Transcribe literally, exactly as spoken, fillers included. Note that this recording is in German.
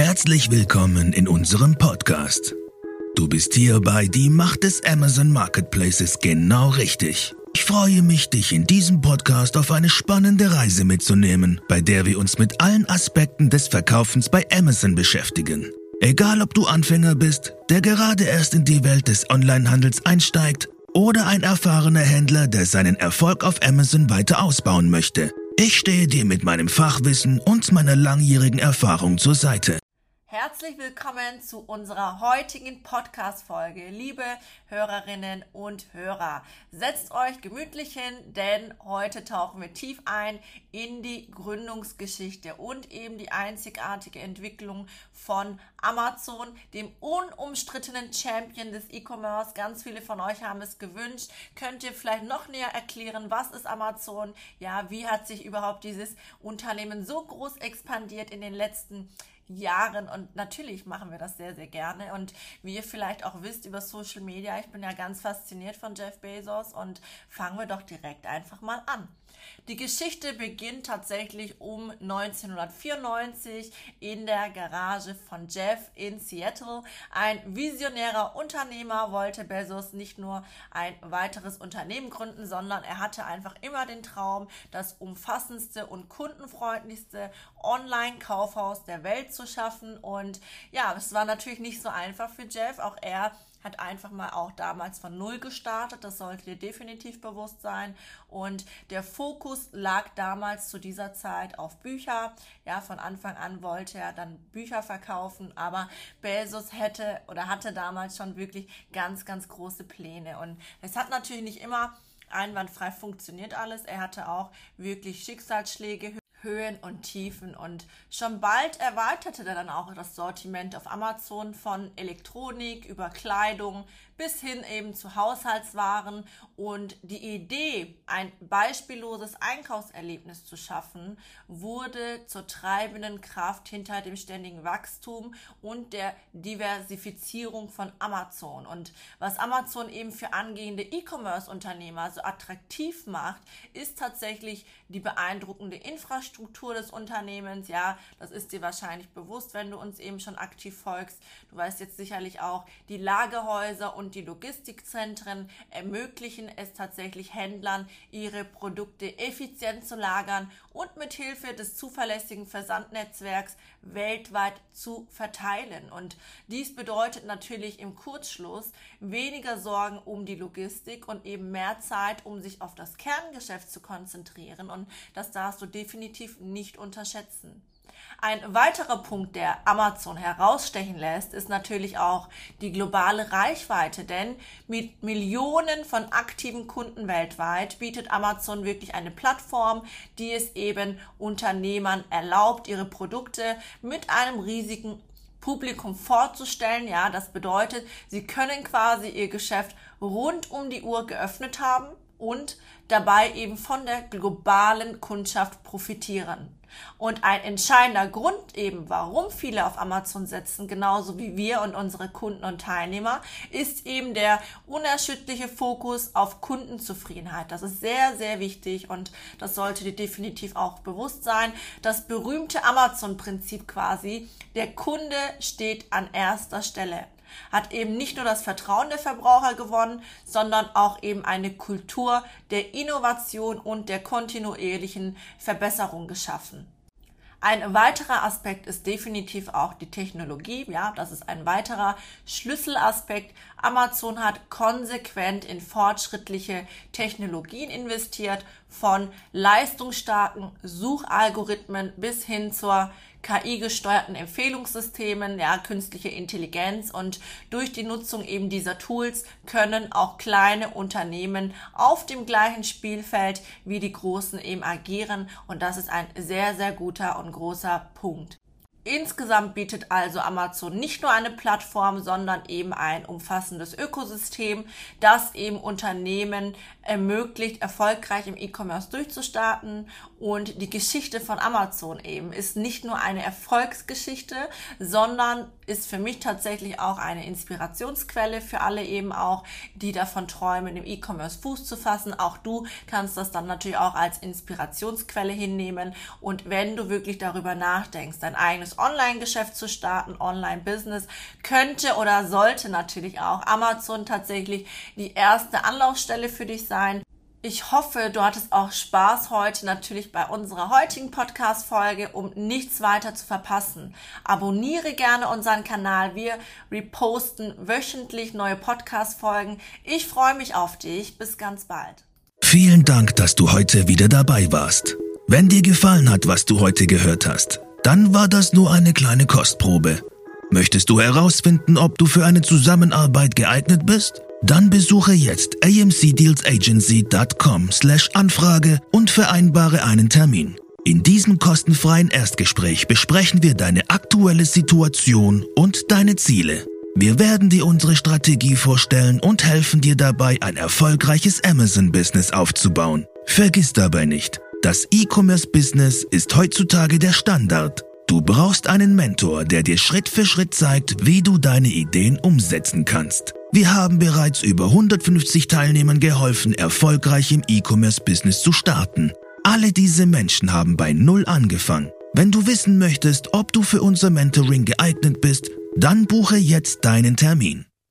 Herzlich willkommen in unserem Podcast. Du bist hier bei Die Macht des Amazon Marketplaces genau richtig. Ich freue mich, dich in diesem Podcast auf eine spannende Reise mitzunehmen, bei der wir uns mit allen Aspekten des Verkaufens bei Amazon beschäftigen. Egal, ob du Anfänger bist, der gerade erst in die Welt des Onlinehandels einsteigt, oder ein erfahrener Händler, der seinen Erfolg auf Amazon weiter ausbauen möchte. Ich stehe dir mit meinem Fachwissen und meiner langjährigen Erfahrung zur Seite. Herzlich willkommen zu unserer heutigen Podcast-Folge, liebe Hörerinnen und Hörer. Setzt euch gemütlich hin, denn heute tauchen wir tief ein in die Gründungsgeschichte und eben die einzigartige Entwicklung von Amazon, dem unumstrittenen Champion des E-Commerce. Ganz viele von euch haben es gewünscht. Könnt ihr vielleicht noch näher erklären, was ist Amazon? Ja, wie hat sich überhaupt dieses Unternehmen so groß expandiert in den letzten Jahren? Und natürlich machen wir das sehr, sehr gerne. Und wie ihr vielleicht auch wisst über Social Media, ich bin ja ganz fasziniert von Jeff Bezos, und fangen wir doch direkt einfach mal an. Die Geschichte beginnt tatsächlich um neunzehnhundertvierundneunzig in der Garage von Jeff in Seattle. Ein visionärer Unternehmer wollte Bezos nicht nur ein weiteres Unternehmen gründen, sondern er hatte einfach immer den Traum, das umfassendste und kundenfreundlichste Online-Kaufhaus der Welt zu schaffen. Und ja, es war natürlich nicht so einfach für Jeff. Auch er hat einfach mal auch damals von Null gestartet, das sollte dir definitiv bewusst sein. Und der Fokus lag damals zu dieser Zeit auf Bücher. Ja, von Anfang an wollte er dann Bücher verkaufen, aber Bezos hätte oder hatte damals schon wirklich ganz, ganz große Pläne. Und es hat natürlich nicht immer einwandfrei funktioniert alles. Er hatte auch wirklich Schicksalsschläge, Höhen und Tiefen, und schon bald erweiterte er dann auch das Sortiment auf Amazon von Elektronik über Kleidung bis hin eben zu Haushaltswaren, und die Idee, ein beispielloses Einkaufserlebnis zu schaffen, wurde zur treibenden Kraft hinter dem ständigen Wachstum und der Diversifizierung von Amazon. Und was Amazon eben für angehende E-Commerce-Unternehmer so attraktiv macht, ist tatsächlich die beeindruckende Infrastruktur des Unternehmens. Ja, das ist dir wahrscheinlich bewusst, wenn du uns eben schon aktiv folgst. Du weißt jetzt sicherlich auch, die Lagerhäuser und die Logistikzentren ermöglichen es tatsächlich Händlern, ihre Produkte effizient zu lagern und mit Hilfe des zuverlässigen Versandnetzwerks weltweit zu verteilen. Und dies bedeutet natürlich im Kurzschluss weniger Sorgen um die Logistik und eben mehr Zeit, um sich auf das Kerngeschäft zu konzentrieren. Und das darfst du definitiv nicht unterschätzen. Ein weiterer Punkt, der Amazon herausstechen lässt, ist natürlich auch die globale Reichweite, denn mit Millionen von aktiven Kunden weltweit bietet Amazon wirklich eine Plattform, die es eben Unternehmern erlaubt, ihre Produkte mit einem riesigen Publikum vorzustellen. Ja, das bedeutet, sie können quasi ihr Geschäft rund um die Uhr geöffnet haben und dabei eben von der globalen Kundschaft profitieren. Und ein entscheidender Grund eben, warum viele auf Amazon setzen, genauso wie wir und unsere Kunden und Teilnehmer, ist eben der unerschütterliche Fokus auf Kundenzufriedenheit. Das ist sehr, sehr wichtig, und das sollte dir definitiv auch bewusst sein. Das berühmte Amazon-Prinzip quasi, der Kunde steht an erster Stelle, hat eben nicht nur das Vertrauen der Verbraucher gewonnen, sondern auch eben eine Kultur der Innovation und der kontinuierlichen Verbesserung geschaffen. Ein weiterer Aspekt ist definitiv auch die Technologie. Ja, das ist ein weiterer Schlüsselaspekt. Amazon hat konsequent in fortschrittliche Technologien investiert, von leistungsstarken Suchalgorithmen bis hin zur K I-gesteuerten Empfehlungssystemen, ja, künstliche Intelligenz, und durch die Nutzung eben dieser Tools können auch kleine Unternehmen auf dem gleichen Spielfeld wie die großen eben agieren, und das ist ein sehr, sehr guter und großer Punkt. Insgesamt bietet also Amazon nicht nur eine Plattform, sondern eben ein umfassendes Ökosystem, das eben Unternehmen ermöglicht, erfolgreich im E-Commerce durchzustarten. Und die Geschichte von Amazon eben ist nicht nur eine Erfolgsgeschichte, sondern ist für mich tatsächlich auch eine Inspirationsquelle für alle eben auch, die davon träumen, im E-Commerce Fuß zu fassen. Auch du kannst das dann natürlich auch als Inspirationsquelle hinnehmen. Und wenn du wirklich darüber nachdenkst, dein eigenes Online-Geschäft zu starten, Online-Business, könnte oder sollte natürlich auch Amazon tatsächlich die erste Anlaufstelle für dich sein. Ich hoffe, du hattest auch Spaß heute natürlich bei unserer heutigen Podcast-Folge, um nichts weiter zu verpassen. Abonniere gerne unseren Kanal. Wir reposten wöchentlich neue Podcast-Folgen. Ich freue mich auf dich. Bis ganz bald. Vielen Dank, dass du heute wieder dabei warst. Wenn dir gefallen hat, was du heute gehört hast, dann war das nur eine kleine Kostprobe. Möchtest du herausfinden, ob du für eine Zusammenarbeit geeignet bist? Dann besuche jetzt amcdealsagency dot com slash Anfrage und vereinbare einen Termin. In diesem kostenfreien Erstgespräch besprechen wir deine aktuelle Situation und deine Ziele. Wir werden dir unsere Strategie vorstellen und helfen dir dabei, ein erfolgreiches Amazon-Business aufzubauen. Vergiss dabei nicht, das E-Commerce-Business ist heutzutage der Standard. Du brauchst einen Mentor, der dir Schritt für Schritt zeigt, wie du deine Ideen umsetzen kannst. Wir haben bereits über hundertfünfzig Teilnehmern geholfen, erfolgreich im E-Commerce-Business zu starten. Alle diese Menschen haben bei Null angefangen. Wenn du wissen möchtest, ob du für unser Mentoring geeignet bist, dann buche jetzt deinen Termin.